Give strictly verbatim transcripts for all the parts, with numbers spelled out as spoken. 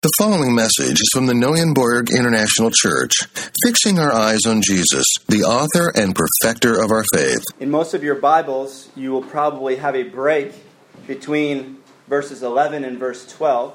The following message is from the Neuenborg International Church, fixing our eyes on Jesus, the author and perfecter of our faith. In most of your Bibles, you will probably have a break between verses eleven and verse twelve.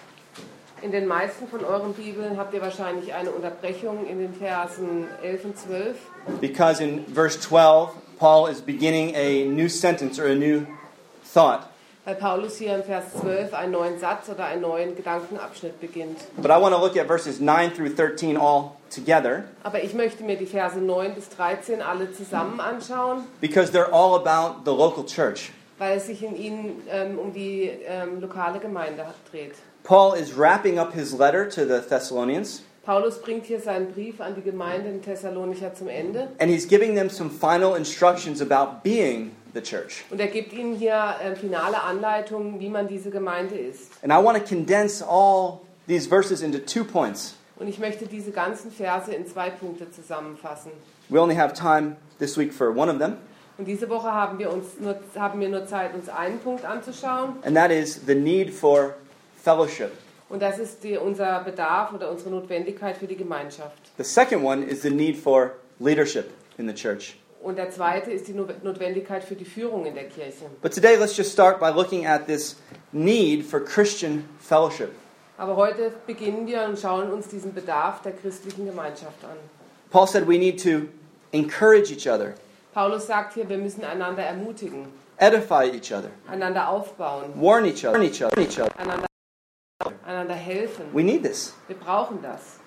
In den meisten von euren Bibeln habt ihr wahrscheinlich eine Unterbrechung in den Versen elf und zwölf. Because in verse twelve, Paul is beginning a new sentence or a new thought. Weil Paulus hier im Vers zwölf einen neuen Satz oder einen neuen Gedankenabschnitt beginnt. But I want to look at verses nine through thirteen all together. Aber ich möchte mir die Verse neun bis dreizehn alle zusammen anschauen. Because they're all about the local church. Weil es sich in ihnen ähm, um die ähm, lokale Gemeinde dreht. Paul is wrapping up his letter to the Thessalonians. Paulus bringt hier seinen Brief an die Gemeinde in Thessalonicher zum Ende. And he's giving them some final instructions about being the church. Und er gibt ihnen hier äh, finale Anleitungen, wie man diese Gemeinde ist. And I want to condense all these verses into two points. Und ich möchte diese ganzen Verse in zwei Punkte zusammenfassen. We only have time this week for one of them. Und diese Woche haben wir, uns nur, haben wir nur Zeit, uns einen Punkt anzuschauen. And that is the need for fellowship. Und das ist die, unser Bedarf oder unsere Notwendigkeit für die Gemeinschaft. The second one is the need for leadership in the church. Und der zweite ist die Notwendigkeit für die Führung in der Kirche. But today let's just start by looking at this need for Christian fellowship. Aber heute beginnen wir und schauen uns diesen Bedarf der christlichen Gemeinschaft an. Paul said we need to encourage each other, Paulus sagt hier, wir müssen einander ermutigen, edify each other, einander aufbauen, warn each other, warn each other, each other. einander, einander helfen. We need this. Wir brauchen das.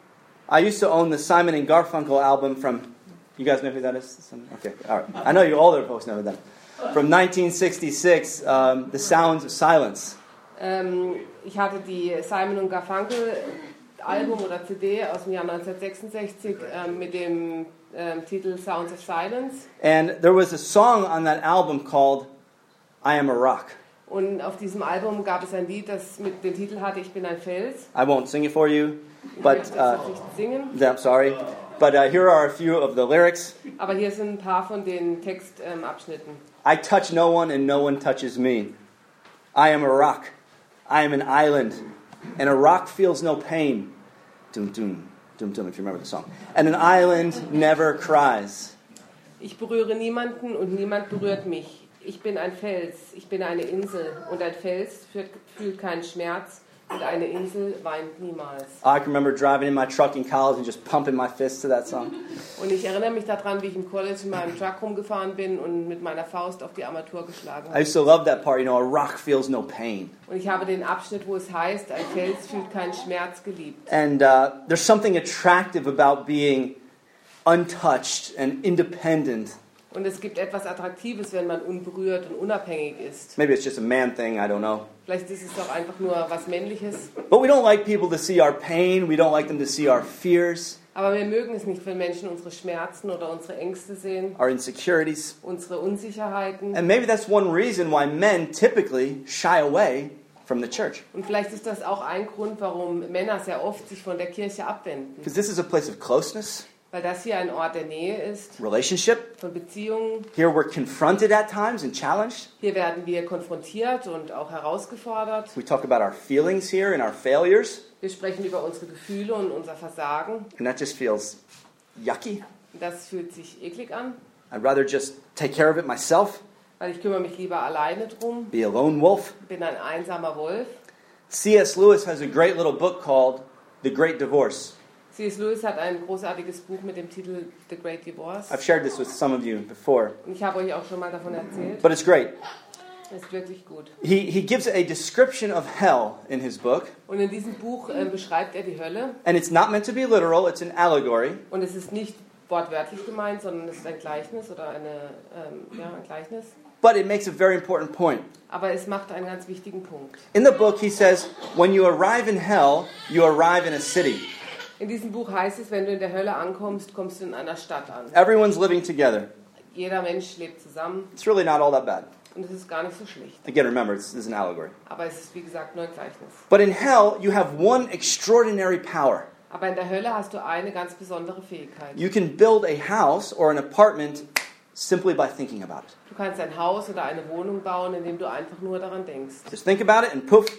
I used to own the Simon and Garfunkel album from, you guys know who that is? Okay, all right. I know you older folks know who that is. From nineteen sixty-six, um, The Sounds of Silence. Ähm, ich hatte die Simon und Garfunkel Album oder C D aus dem Jahr neunzehnhundertsechsundsechzig ähm, mit dem ähm, Titel Sounds of Silence. And there was a song on that album called I Am a Rock. Und auf diesem Album gab es ein Lied, das mit dem Titel hatte, ich bin ein Fels. I won't sing it for you, Ich but möchte uh, es nicht singen, I'm sorry. But uh, here are a few of the lyrics. aber hier sind ein paar von den Textabschnitten. I touch no one and no one touches me. I am a rock. I am an island. And a rock feels no pain. Dum dum, dum dum, if you remember the song. And an island never cries. Ich berühre niemanden und niemand berührt mich. Ich bin ein Fels, ich bin eine Insel. Und ein Fels fühlt, fühlt keinen Schmerz und eine Insel weint niemals. I can remember driving in my truck in college and just pumping my fist to that song. Und ich erinnere mich daran, wie ich im College in meinem Truck rumgefahren bin und mit meiner Faust auf die Armatur geschlagen I habe. used to love that part, you know, a rock feels no pain. Und ich habe den Abschnitt, wo es heißt, ein Fels fühlt keinen Schmerz, geliebt. And uh, there's something attractive about being untouched and independent. Und es gibt etwas Attraktives, wenn man unberührt und unabhängig ist. Maybe it's just a man thing, I don't know. Vielleicht ist es doch einfach nur was Männliches. But we don't like people to see our pain. We don't like them to see our fears, Aber wir mögen es nicht, wenn Menschen unsere Schmerzen oder unsere Ängste sehen, our insecurities. unsere Unsicherheiten. And maybe that's one reason why men typically shy away from the church. Und vielleicht ist das auch ein Grund, warum Männer sehr oft sich von der Kirche abwenden. Because this is a place of closeness, Weil das hier ein Ort der Nähe ist, relationship. von Beziehungen. Here we're confronted at times and challenged. Hier werden wir konfrontiert und auch herausgefordert. We talk about our feelings here and our failures. Wir sprechen über unsere Gefühle und unser Versagen. And that just feels yucky. Das fühlt sich eklig an, I'd rather just take care of it myself, weil ich kümmere mich lieber alleine drum. be a lone wolf. Bin ein einsamer Wolf. C S Lewis has a great little book called The Great Divorce. C S Lewis hat ein großartiges Buch mit dem Titel The Great Divorce. I've shared this with some of you before, Und ich habe euch auch schon mal davon erzählt. but it's great. Das ist wirklich gut. He, he gives a description of hell in his book, Und in diesem Buch äh, beschreibt er die Hölle. and it's not meant to be literal, it's an allegory. Und es ist nicht wortwörtlich gemeint, sondern es ist ein Gleichnis oder eine, ähm, ja, ein Gleichnis. But it makes a very important point. Aber es macht einen ganz wichtigen Punkt. In the book, he says, when you arrive in hell, you arrive in a city. In diesem Buch heißt es, wenn du in der Hölle ankommst, kommst du in einer Stadt an. Everyone's living together. Jeder Mensch lebt zusammen It's really not all that bad. und es ist gar nicht so schlecht. Again, remember, it's, this is an allegory. Aber es ist, wie gesagt, nur ein Gleichnis. But in hell, you have one extraordinary power. Aber in der Hölle hast du eine ganz besondere Fähigkeit. You can build a house or an apartment simply by thinking about it. Du kannst ein Haus oder eine Wohnung bauen, indem du einfach nur daran denkst. Just think about it and poof,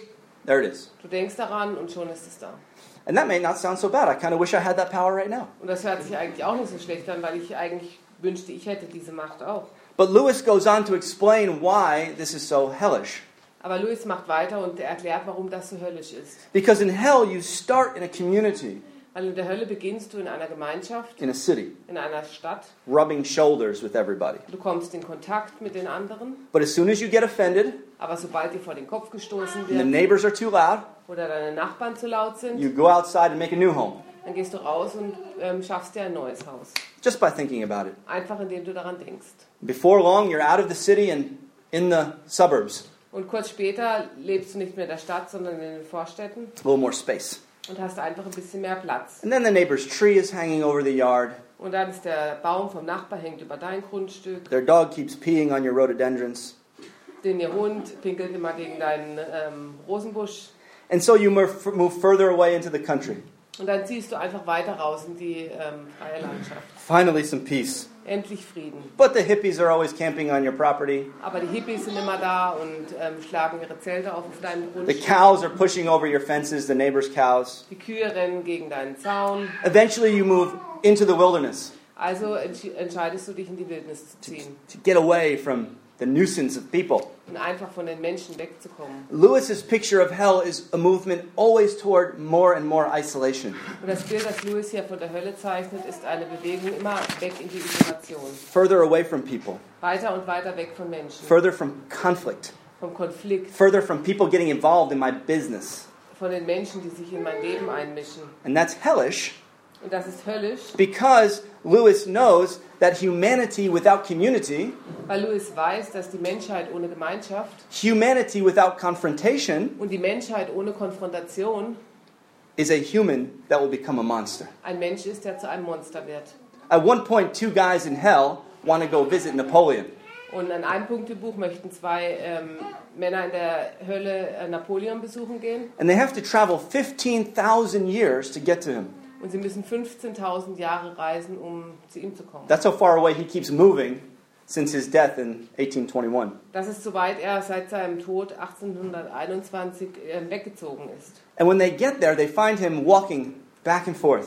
there it is. Du denkst daran und schon ist es da. And that may not sound so bad. I kind of wish I had that power right now. Und das hört sich eigentlich auch nicht so schlecht an, weil ich eigentlich wünschte, ich hätte diese Macht auch. But Lewis goes on to explain why this is so hellish. Aber Lewis macht weiter und er erklärt, warum das so höllisch ist. Because in hell you start in a community, Weil in der Hölle beginnst du in einer Gemeinschaft, in a city, in einer Stadt. rubbing shoulders with everybody. Du kommst in Kontakt mit den anderen, But as soon as you get offended aber sobald dir vor den Kopf gestoßen and the wird neighbors are too loud, oder deine Nachbarn zu laut sind, you go outside and make a new home. dann gehst du raus und ähm, schaffst dir ein neues Haus. Just by thinking about it. Einfach indem du daran denkst. Before long, you're out of the city and in the suburbs. Und kurz später lebst du nicht mehr in der Stadt, sondern in den Vorstädten A little more space. und hast einfach ein bisschen mehr Platz. And then the neighbor's tree is hanging over the yard. Und dann ist der Baum vom Nachbar hängt über dein Grundstück. Their dog keeps peeing on your rhododendrons. Den ihr Hund pinkelt immer gegen deinen ähm, Rosenbusch. And so you move, move further away into the country. Und dann ziehst du einfach weiter raus in die ähm, freie Landschaft. Finally, some peace. Endlich Frieden. But the hippies are always camping on your property. Aber die Hippies sind immer da und ähm, schlagen ihre Zelte auf auf deinem The Grundstück. cows are pushing over your fences, the neighbor's cows. Die Kühe rennen gegen deinen Zaun. Eventually, you move into the wilderness Also entsch- entscheidest du dich in die Wildnis zu ziehen to get away from the nuisance of people. und einfach von den Menschen wegzukommen. Lewis's picture of hell is a movement always toward more and more isolation, Und das Bild, das Lewis hier von der Hölle zeichnet, ist eine Bewegung immer weg in die Isolation. further away from people, Weiter und weiter weg von Menschen. further from conflict, Vom Konflikt. further from people getting involved in my business. Von den Menschen, die sich in mein Leben einmischen. And that's hellish Und das ist höllisch, because Lewis knows that humanity without community, weil Lewis weiß, dass die Menschheit ohne Gemeinschaft humanity without confrontation, und die Menschheit ohne Konfrontation is a human that will become a monster. ein Mensch ist, der zu einem Monster wird. At one point, two guys in hell want to go visit Napoleon. Und an einem Punkt im Buch möchten zwei ähm, Männer in der Hölle äh, Napoleon besuchen gehen. And they have to travel fifteen thousand years to get to him. Und sie müssen fünfzehntausend Jahre reisen, um zu ihm zu kommen. That's how far away he keeps moving since his death in eighteen twenty-one. Das ist soweit er seit seinem Tod achtzehnhunderteinundzwanzig äh, weggezogen ist. And when they get there, they find him walking back and forth,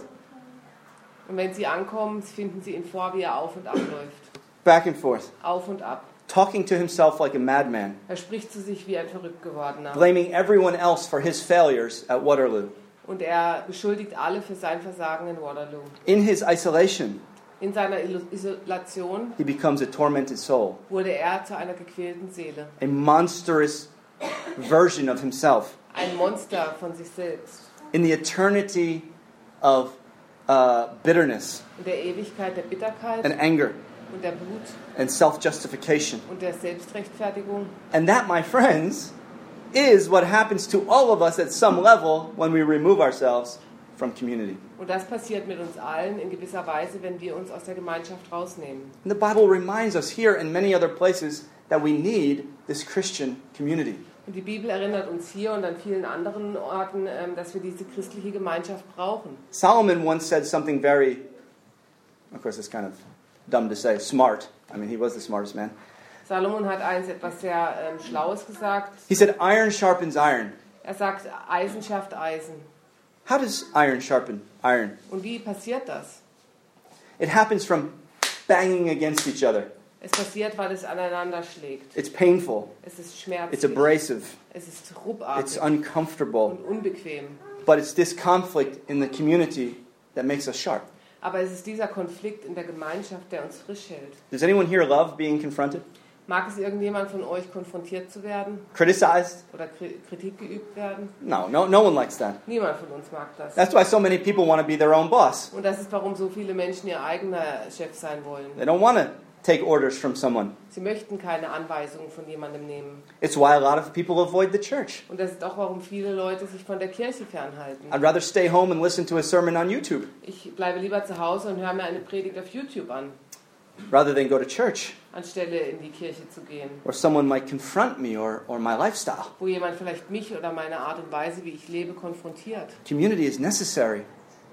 Und wenn sie ankommen, finden sie ihn vor, wie er auf und ab läuft. back and forth, Auf und ab. talking to himself like a madman, Er spricht zu sich wie ein verrückt gewordener. blaming everyone else for his failures at Waterloo. Und er beschuldigt alle für sein Versagen in Waterloo. In his isolation, In seiner Isolation he becomes a tormented soul, wurde er zu einer gequälten Seele. a monstrous version of himself. Ein Monster von sich selbst. In the eternity of uh, bitterness In der Ewigkeit der Bitterkeit and anger und der Wut and self-justification. und der Selbstrechtfertigung. And that, my friends, is what happens to all of us at some level when we remove ourselves from community. Und das passiert mit uns allen in gewisser Weise, wenn wir uns aus der Gemeinschaft rausnehmen. And the Bible reminds us here and many other places that we need this Christian community. Und die Bibel erinnert uns hier und an vielen anderen Orten, ähm, dass wir diese christliche Gemeinschaft brauchen. Solomon once said something very, of course it's kind of dumb to say, smart. I mean, he was the smartest man. Salomon hat eins etwas sehr ähm, Schlaues gesagt. He said, iron sharpens iron. Er sagt, Eisen schafft Eisen. How does iron sharpen iron? Und wie passiert das? It happens from banging against each other. Es passiert, weil es aneinander schlägt. It's painful. Es ist schmerzlich. It's abrasive. Es ist It's ruckartig uncomfortable. und unbequem. But it's this conflict in the community that makes us sharp. Aber es ist dieser Konflikt in der Gemeinschaft, der uns frisch hält. Does anyone here love being confronted? Mag es irgendjemand von euch, konfrontiert zu werden Criticized? oder Kri- Kritik geübt werden? No, no, no one likes that. Niemand von uns mag das. That's why so many people want to be their own boss. Und das ist, warum so viele Menschen ihr eigener Chef sein wollen. They don't want to take orders from someone. Sie möchten keine Anweisungen von jemandem nehmen. It's why a lot of people avoid the church. Und das ist auch, warum viele Leute sich von der Kirche fernhalten. I'd rather stay home and listen to a sermon on YouTube Ich bleibe lieber zu Hause und höre mir eine Predigt auf YouTube an, rather than go to church anstelle in die Kirche zu gehen, where someone might confront me or, or my lifestyle. wo jemand vielleicht mich oder meine Art und Weise, wie ich lebe, konfrontiert. Community is necessary.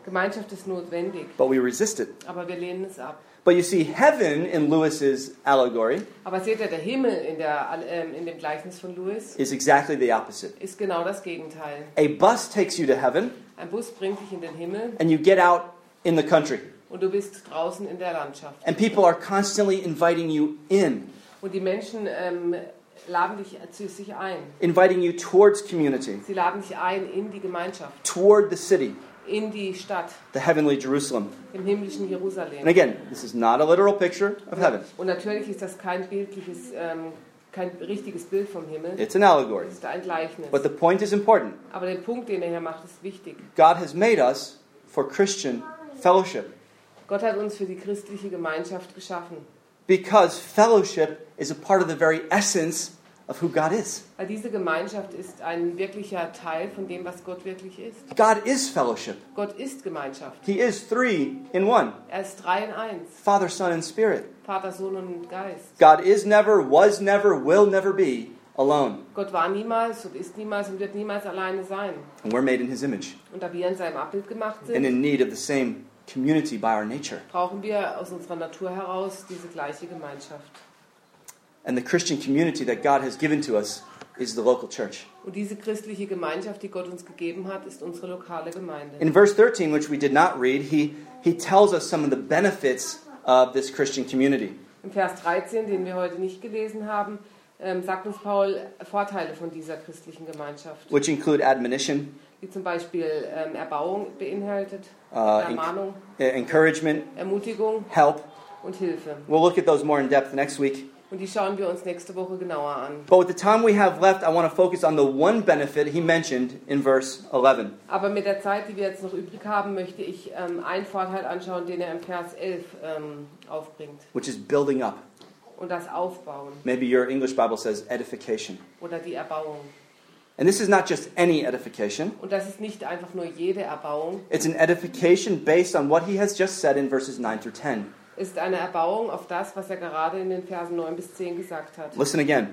Gemeinschaft ist notwendig, but we resist it. aber wir lehnen es ab. But you see, heaven in Lewis's allegory Aber seht ihr, der Himmel in, der, ähm, in dem Gleichnis von Lewis is exactly the opposite. ist genau das Gegenteil. A bus takes you to heaven, Ein Bus bringt dich in den Himmel and you get out in the country. und du bist draußen in der Landschaft. And people are constantly inviting you in, Und die Menschen ähm, laden dich zu sich ein. inviting you towards community, Sie laden dich ein in die Gemeinschaft, toward the city, in die Stadt, the heavenly Jerusalem. im himmlischen And Jerusalem. again, this is not a literal picture of heaven. Und natürlich ist das kein bildliches, ähm, kein richtiges Bild vom Himmel. It's an allegory. Es ist ein Gleichnis. But the point is important. Aber der Punkt, den er hier macht, ist wichtig. God has made us for Christian fellowship Gott hat uns für die christliche Gemeinschaft geschaffen. because fellowship is a part of the very essence of who God is. Weil diese Gemeinschaft ist ein wirklicher Teil von dem, was Gott wirklich ist. God is fellowship. Gott ist Gemeinschaft. He is three in one, Er ist drei in eins. Father, Son, and Spirit. Vater, Sohn und Geist. God is never, was never, will never be alone. Gott war niemals und ist niemals und wird niemals alleine sein. And we're made in His image Und da wir in seinem Abbild gemacht and sind, in need of the same community by our nature. brauchen wir aus unserer Natur heraus diese gleiche Gemeinschaft. And the Christian community that God has given to us is the local church. Und diese christliche Gemeinschaft, die Gott uns gegeben hat, ist unsere lokale Gemeinde. In verse thirteen, which we did not read, he, he tells us some of the benefits of this Christian community. Im Vers dreizehn, den wir heute nicht gelesen haben, ähm, sagt uns Paul Vorteile von dieser christlichen Gemeinschaft, Which include admonition, die zum Beispiel ähm, Erbauung beinhaltet, uh, Ermahnung, en- encouragement, Ermutigung help. und Hilfe. We'll look at those more in depth next week. Und die schauen wir uns nächste Woche genauer an. But with the time we have left, I want to focus on the one benefit he mentioned in verse eleven. Aber mit der Zeit, die wir jetzt noch übrig haben, möchte ich ähm, einen Vorteil anschauen, den er im Vers elf ähm, aufbringt. Which is building up. Und das Aufbauen Maybe your English Bible says edification. oder die Erbauung. And this is not just any edification. Und das ist nicht einfach nur jede Erbauung. It's an edification based on what he has just said in verses nine through ten. Es ist eine Erbauung auf das, was er gerade in den Versen neun bis zehn gesagt hat. Listen again.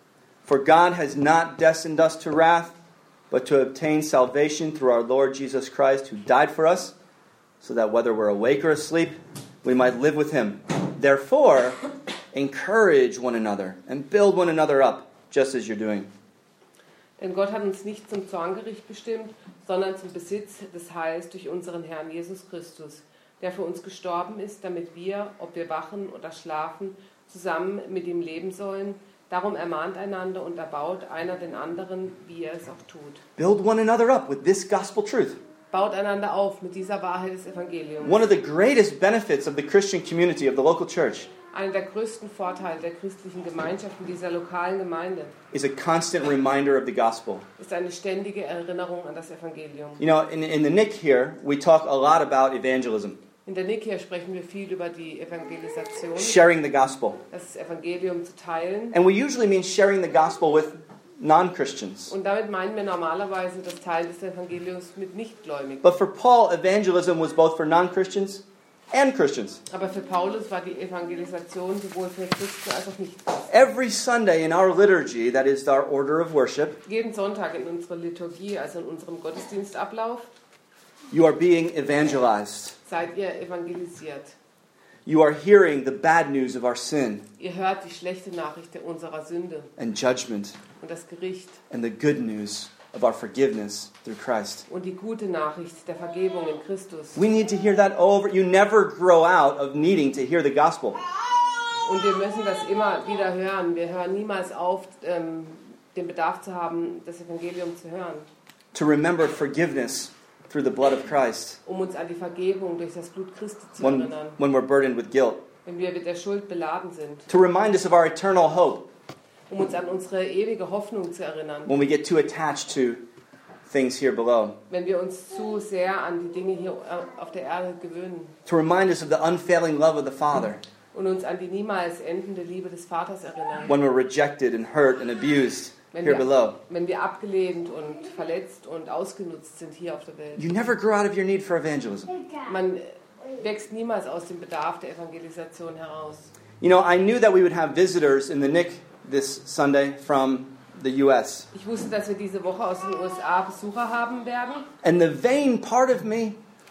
For God has not destined us to wrath, but to obtain salvation through our Lord Jesus Christ, who died for us, so that whether we're awake or asleep, we might live with him. Therefore, encourage one another and build one another up, just as you're doing. Denn Gott hat uns nicht zum Zorngericht bestimmt, sondern zum Besitz des Heils durch unseren Herrn Jesus Christus, der für uns gestorben ist, damit wir, ob wir wachen oder schlafen, zusammen mit ihm leben sollen. Darum ermahnt einander und erbaut einer den anderen, wie er es auch tut. Build one another up with this gospel truth. Baut einander auf mit dieser Wahrheit des Evangeliums. One of the greatest benefits of the Christian community, of the local church, Einer der größten Vorteile der christlichen Gemeinschaft in dieser lokalen Gemeinde is a constant reminder of the gospel. ist eine ständige Erinnerung an das Evangelium. You know, in, in the N I C here, we talk a lot about evangelism, In der N I C hier sprechen wir viel über die Evangelisation, sharing the gospel. das Evangelium zu teilen. And we usually mean sharing the gospel with non-Christians. Und damit meinen wir normalerweise das Teilen des Evangeliums mit Nichtgläubigen. But for Paul, evangelism was both for non-Christians and Christians. Aber für Paulus war die Evangelisation sowohl für Christen als auch Nichtchristen. Every Sunday in our liturgy, that is our order of worship, Jeden Sonntag in unserer Liturgie, also in unserem Gottesdienstablauf, you are being evangelized. seid ihr evangelisiert. You are hearing the bad news of our sin Ihr hört die schlechte Nachricht unserer Sünde and judgment und das Gericht and the good news of our forgiveness through Christ. und die gute Nachricht der Vergebung in Christus. We need to hear that over. You never grow out of needing to hear the gospel. Und wir müssen das immer wieder hören. Wir hören niemals auf, ähm, den Bedarf zu haben, das Evangelium zu hören, To remember forgiveness through the blood of Christ um uns an die Vergebung durch das Blut Christi zu when, erinnern, when we're burdened with guilt. wenn wir mit der Schuld beladen sind, To remind us of our eternal hope um uns an unsere ewige Hoffnung zu erinnern, when we get too attached to things here below. wenn wir uns zu sehr an die Dinge hier auf der Erde gewöhnen To remind us of the unfailing love of the Father und uns an die niemals endende Liebe des Vaters erinnern, when we're rejected and hurt and abused wenn here wir, below. wenn wir abgelehnt und verletzt und ausgenutzt sind hier auf der Welt. You never grow out of your need for evangelism. Man wächst niemals aus dem Bedarf der Evangelisation heraus. You know, I knew that we would have visitors in the N I C this Sunday from the U S. Ich wusste, dass wir diese Woche aus den U S A Besucher haben werden. And the vain part of me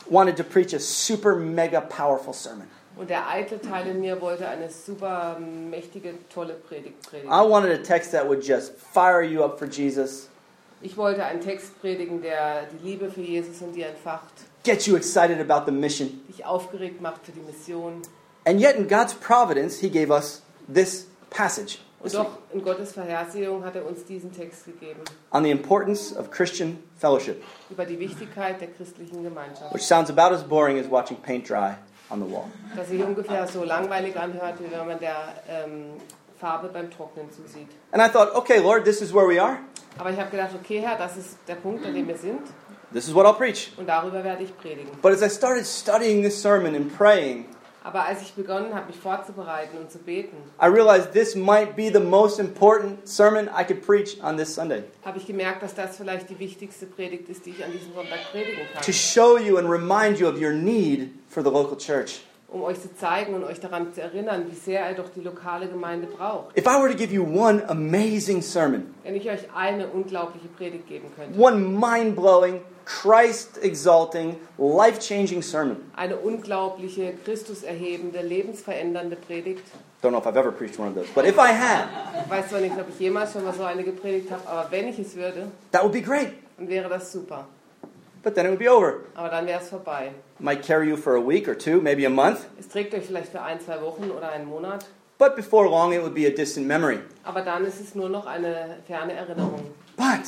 wanted to preach a super mega powerful sermon. Und der eitle Teil in mir wollte eine super mächtige, tolle Predigt predigen. I wanted a text that would just fire you up for Jesus. Ich wollte einen Text predigen, der die Liebe für Jesus in dir entfacht, Get you excited about the mission. dich aufgeregt macht für die Mission. And yet in God's providence, He gave us this passage Und doch in Gottes Vorhersehung hat er uns diesen Text gegeben on the importance of Christian fellowship, über die Wichtigkeit der christlichen Gemeinschaft, which sounds about as boring as watching paint dry on the wall. das sich ungefähr so langweilig anhört, wie wenn man der ähm, Farbe beim Trocknen zusieht. And I thought, okay, Lord, this is where we are. Aber ich habe gedacht, okay Herr, das ist der Punkt, an dem wir sind This is what I'll preach. und darüber werde ich predigen. But as I started studying this sermon and praying, Aber als ich begonnen habe, mich vorzubereiten und zu beten, I realized this might be the most important sermon I could preach on this Sunday. habe ich gemerkt, dass das vielleicht die wichtigste Predigt ist, die ich an diesem Sonntag predigen To kann. show you and remind you of your need for the local church. Um euch zu zeigen und euch daran zu erinnern, wie sehr ihr doch die lokale Gemeinde braucht. If I were to give you one amazing sermon, Wenn ich euch eine unglaubliche Predigt geben könnte. one mind-blowing, Christ-exalting, life-changing sermon. Eine unglaubliche, Christus-erhebende, lebensverändernde Predigt. Don't know if I've ever preached one of those, but if I had, Ich weiß zwar nicht, ob ich jemals schon mal so eine gepredigt habe, aber wenn ich es würde, that would be great. dann wäre das super. But then it would be over. Aber dann wäre es vorbei. Might carry you for a week or two, maybe a month, Es trägt euch vielleicht für ein, zwei Wochen oder einen Monat, but before long it would be a distant memory. aber dann ist es nur noch eine ferne Erinnerung. But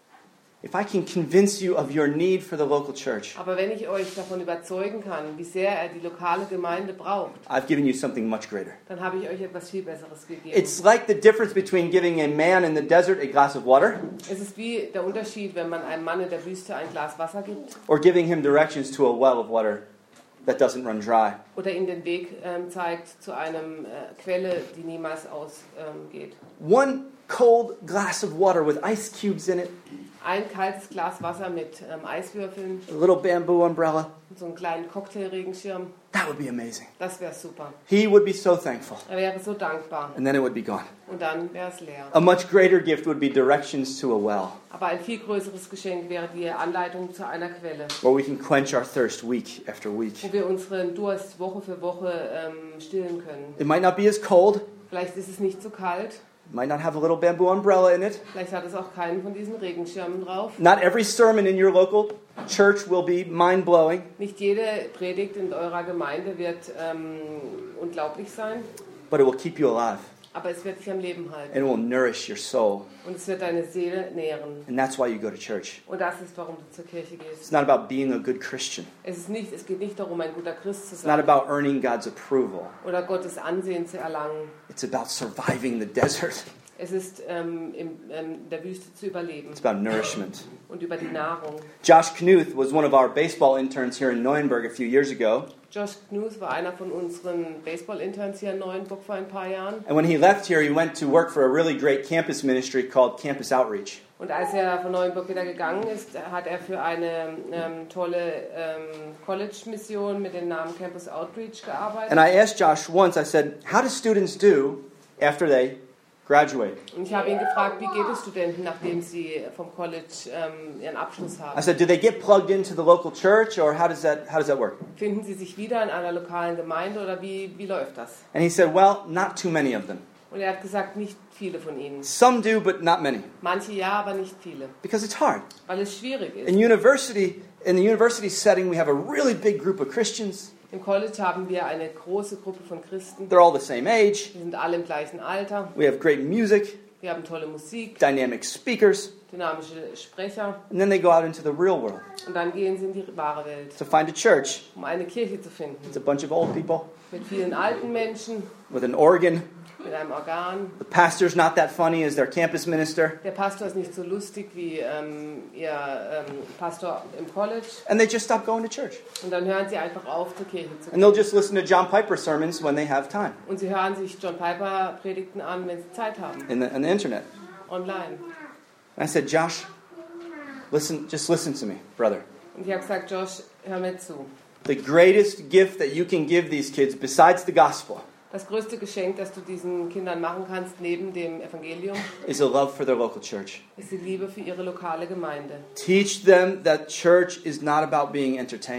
if I can convince you of your need for the local church, Aber wenn ich euch davon überzeugen kann, wie sehr er die lokale Gemeinde braucht, I've given you something much greater. dann habe ich euch etwas viel Besseres gegeben. It's like the difference between giving a man in the desert a glass of water Es ist wie der Unterschied, wenn man einem Mann in der Wüste ein Glas Wasser gibt or giving him directions to a well of water that doesn't run dry. oder ihm den Weg ähm, zeigt zu einer äh, Quelle, die niemals ausgeht. Ähm, One cold glass of water with ice cubes in it, ein kaltes Glas Wasser mit ähm, Eiswürfeln a little bamboo umbrella, und so einen kleinen Cocktailregenschirm, that would be amazing. das wäre super. He would be so thankful. Er wäre so dankbar And then it would be gone. und dann wäre es leer. A much greater gift would be directions to a well, Aber ein viel größeres Geschenk wäre die Anleitung zu einer Quelle, where we can quench our thirst week after week. wo wir unseren Durst Woche für Woche ähm, stillen können. It might not be as cold, Vielleicht ist es nicht so kalt, it might not have a little bamboo umbrella in it. vielleicht hat es auch keinen von diesen Regenschirmen drauf. Not every sermon in your local church will be mind-blowing, Nicht jede Predigt in eurer Gemeinde wird ähm, unglaublich sein, but it will keep you alive aber es wird dich am Leben halten and it will nourish your soul. und es wird deine Seele nähren. And that's why you go to church. Und das ist, warum du zur Kirche It's gehst. not about being a good Christian. Es, ist nicht, es geht nicht darum, ein guter Christ zu It's not sein about earning God's approval. oder Gottes Ansehen zu erlangen. It's about surviving the desert. Es ist ähm, in ähm, der Wüste zu überleben It's about nourishment. und über die Nahrung. Josh Knuth was one of our baseball interns here in Neuenberg a few years ago. Josh Knuth war einer von unseren Baseball-Interns hier in Neuenburg vor ein paar Jahren. And when he left here, he went to work for a really great campus ministry called Campus Outreach. Und als er von Neuenburg wieder gegangen ist, hat er für eine ähm, tolle ähm, College-Mission mit dem Namen Campus Outreach gearbeitet. And I asked Josh once, I said, how do students do after they graduate? Und ich habe ihn gefragt, wie geht es Studenten, nachdem sie vom College ähm, ihren Abschluss I haben? said, do they get plugged into the local church or how does that, how does that work? Finden sie sich wieder in einer lokalen Gemeinde oder wie, wie läuft das? And he said, well, not too many of them. Und er hat gesagt, nicht viele von ihnen. Some do, but not many. Manche ja, aber nicht viele, Because it's hard. weil es schwierig ist. In university, in the university setting, we have a really big group of Christians. Im College haben wir eine große Gruppe von Christen. They're all the same age. Wir sind alle im gleichen Alter. We have great music, Wir haben tolle Musik, dynamic speakers, dynamische Sprecher. and then they go out into the real world Und dann gehen sie in die wahre Welt, to find a church. um eine Kirche zu finden. It's a bunch of old people Mit vielen alten Menschen, with an organ. mit einem Organ. The pastor's not that funny as their campus minister. Der Pastor ist nicht so lustig wie ähm, ihr ähm, Pastor im College. And they just stop going to church. Und dann hören sie einfach auf, zur Kirche zu And gehen. they'll just listen to John Piper sermons when they have time Und sie hören sich John Piper Predigten an, wenn sie Zeit haben, in the, on the internet. online. And I said, Josh, listen, just listen to me, brother. Und ich habe gesagt, Josh, hör mir zu. The greatest gift that you can give these kids besides the gospel Das größte Geschenk, das du diesen Kindern machen kannst, neben dem Evangelium, is a love for their local church. ist die Liebe für ihre lokale Gemeinde. Teach them that church is not about being entertained.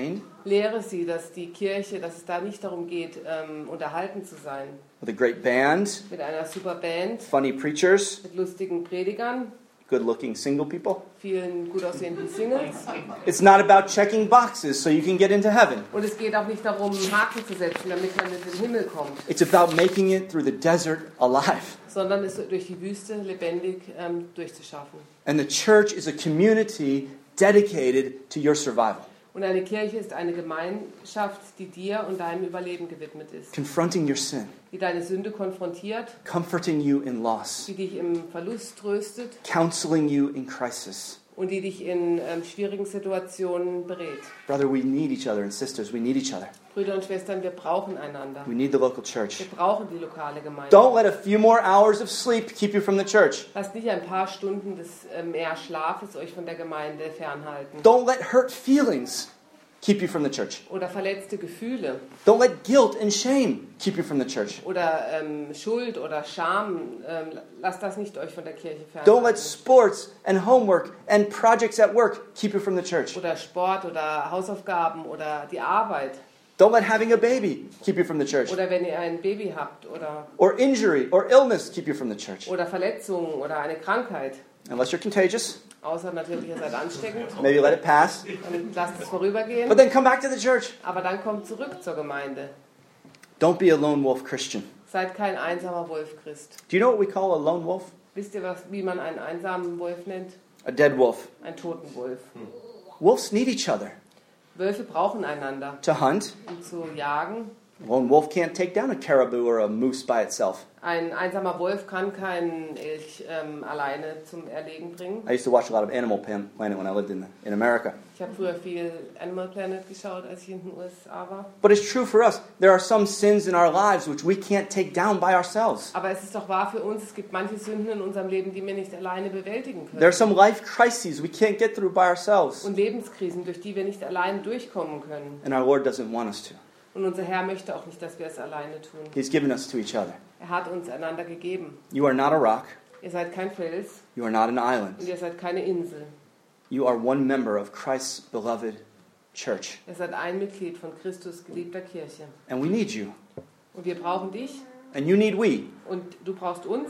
Lehre sie, dass die Kirche, dass es da nicht darum geht, ähm, unterhalten zu sein. with a great band, Mit einer super Band, funny preachers, mit lustigen Predigern, good-looking single people. vielen gut aussehenden Singles. It's not about checking boxes so you can get into heaven. Und es geht auch nicht darum, Haken zu setzen, damit man in den Himmel kommt, It's about making it through the desert alive. sondern es durch die Wüste lebendig ähm, durchzuschaffen. And the church is a community dedicated to your survival, Und eine Kirche ist eine Gemeinschaft, die dir und deinem Überleben gewidmet ist, confronting your sin, die deine Sünde konfrontiert, comforting you in loss, die dich im Verlust tröstet counseling you in crisis. und die dich in ähm, schwierigen Situationen berät. Brother, we need each other, and sisters, we need each other. Brüder und Schwestern, wir brauchen einander. We need the local Wir church. brauchen die lokale Gemeinde. Don't let a few more hours of sleep keep you from the church. Lasst nicht ein paar Stunden des äh, mehr Schlafes euch von der Gemeinde fernhalten. Don't let hurt feelings keep you from the church. Oder verletzte Gefühle. Don't let guilt and shame keep you from the church. Oder ähm, Schuld oder Scham. Ähm, lasst das nicht euch von der Kirche Don't let fernhalten. sports and homework and projects at work keep you from the church. Oder Sport oder Hausaufgaben oder die Arbeit. Don't let having a baby keep you from the church. Oder wenn ihr ein Baby habt. Oder, Or injury or illness keep you from the church. oder Verletzungen oder eine Krankheit. Unless you're contagious, Außer natürlich, ihr seid ansteckend. maybe let it pass. Dann lasst es vorübergehen. But then come back to the church. Aber dann kommt zurück zur Gemeinde. Don't be a lone wolf Christian. Seid kein einsamer Wolf Christ. Do you know what we call a lone wolf? Wisst ihr, was, wie man einen einsamen Wolf nennt? A dead wolf. Einen toten Wolf. Wolves need each other Wölfe brauchen einander, to hunt. um zu jagen. A lone wolf can't take down a caribou or a moose by itself. Ein einsamer Wolf kann keinen Elch ähm, alleine zum Erlegen bringen. I used to watch a lot of Animal Pan- Planet when I lived in, in America. Ich habe früher viel Animal Planet geschaut, als ich in den U S A war. But it's true for us. There are some sins in our lives which we can't take down by ourselves. Aber es ist doch wahr für uns, es gibt manche Sünden in unserem Leben, die wir nicht alleine bewältigen There are können. some life crises we can't get through by ourselves. Und Lebenskrisen, durch die wir nicht alleine durchkommen können. And our Lord doesn't want us to. Und unser Herr möchte auch nicht, dass wir es alleine tun. He's given us to each other. Er hat uns einander gegeben. You are not a rock. Ihr seid kein Fels You are not an island. und ihr seid keine Insel. You are one member of Christ's beloved church. Ihr seid ein Mitglied von Christus geliebter Kirche. And we need you. Und wir brauchen dich And you need we. und du brauchst uns.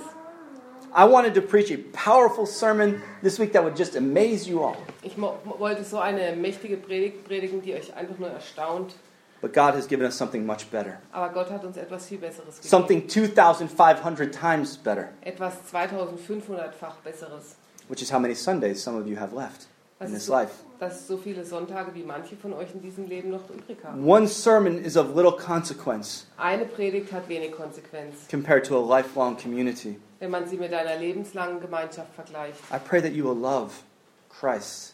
I wanted to preach a powerful sermon this week that would just amaze you all. Ich mo- wollte so eine mächtige Predigt predigen, die euch einfach nur erstaunt. But God has given us something much better. Aber Gott hat uns etwas viel Besseres gegeben. Something two thousand five hundred times better. Etwas zweitausendfünfhundert-fach Besseres. Which is how many Sundays some of you have left Das in ist, this so, life. das ist so viele Sonntage, wie manche von euch in diesem Leben noch übrig haben. One sermon is of little consequence Eine Predigt hat wenig Konsequenz, compared to a lifelong community. wenn man sie mit einer lebenslangen Gemeinschaft vergleicht. I pray that you will love Christ,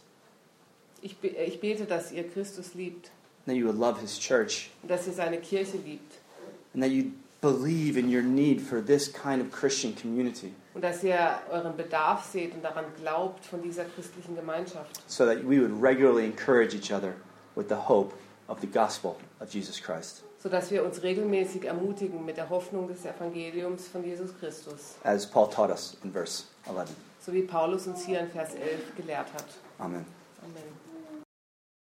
Ich, be- ich bete, dass ihr Christus liebt that you will love His church, und dass ihr seine Kirche liebt and that you believe in your need for this kind of Christian community, und dass ihr euren Bedarf seht und daran glaubt von dieser christlichen Gemeinschaft, so that we would regularly encourage each other with the hope of the gospel of Jesus Christ, sodass wir uns regelmäßig ermutigen mit der Hoffnung des Evangeliums von Jesus Christus, as Paul taught us in verse eleven. so wie Paulus uns hier in Vers elf gelehrt hat. Amen. Amen.